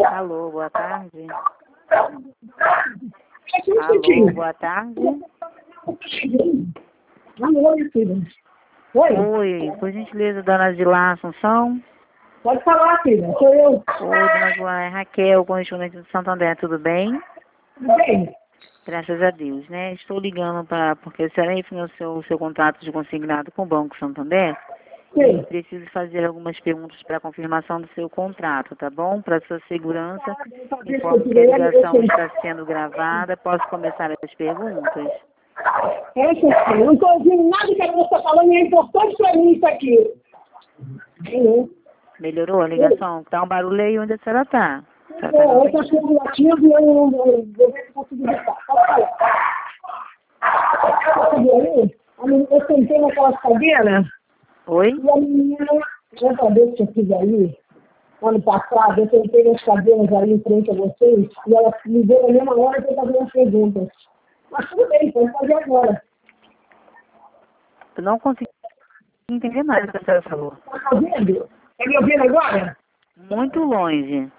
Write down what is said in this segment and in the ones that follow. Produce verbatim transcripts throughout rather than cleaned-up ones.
Alô, boa tarde. É um Alô, instantinho. boa tarde. Alô, minha filha. Oi? Oi, por gentileza, dona Zilá Assunção. Pode falar, filha. Sou eu. Oi, dona Zilá, é Raquel, correspondente do Santander, tudo bem? Tudo bem? Graças a Deus, né? Estou ligando para porque a senhora refinanciou o seu contrato de consignado com o Banco Santander. E Sim. preciso fazer algumas perguntas para confirmação do seu contrato, tá bom? Para sua segurança, informo que a ligação está sendo gravada. Posso começar as perguntas? É, filha. Não estou ouvindo nada que você está falando e é importante para mim isso aqui. Sim. Melhorou a ligação? Tá um barulho aí onde a senhora está. É, eu estou sendo lativo e eu não vou ver se consigo botar. Pode falar. Sabe aí? Eu sentei naquelas cadeiras. Oi? E a menina, outra vez que eu fiz aí, ano passado, eu sentei nas cadeiras aí em frente a vocês, e ela me deu na mesma hora que eu estava fazendo perguntas. Mas tudo bem, pode fazer agora. Eu não consegui entender nada do que a senhora falou. Está ouvindo? Está me ouvindo agora? Muito longe.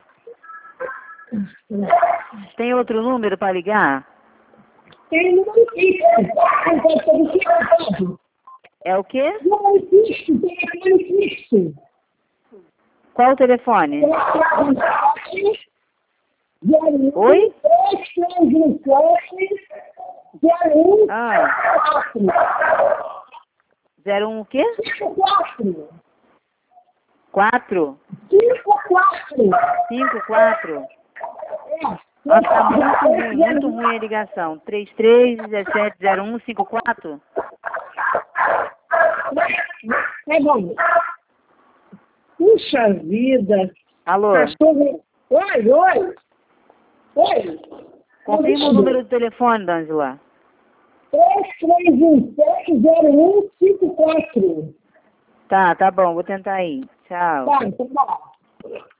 Tem outro número para ligar? Tem número fixo. Tem coisa do que eu É o quê? Número fixo, tem aquele fixo. Qual o telefone? Oi? três três um sete zero um Ah, quatro. zero um o quê? cinco quatro. quatro? cinco quatro. cinco quatro? É. Nossa, tá muito ruim, muito ruim a ligação. três três um sete zero um cinco quatro? É bom. Puxa vida. Alô? Cachorro. Oi, oi. Oi. Confirma o número do telefone, D'Angela. três três um sete zero um cinco quatro. Tá, tá bom, vou tentar aí. Tchau. Tá, então tá.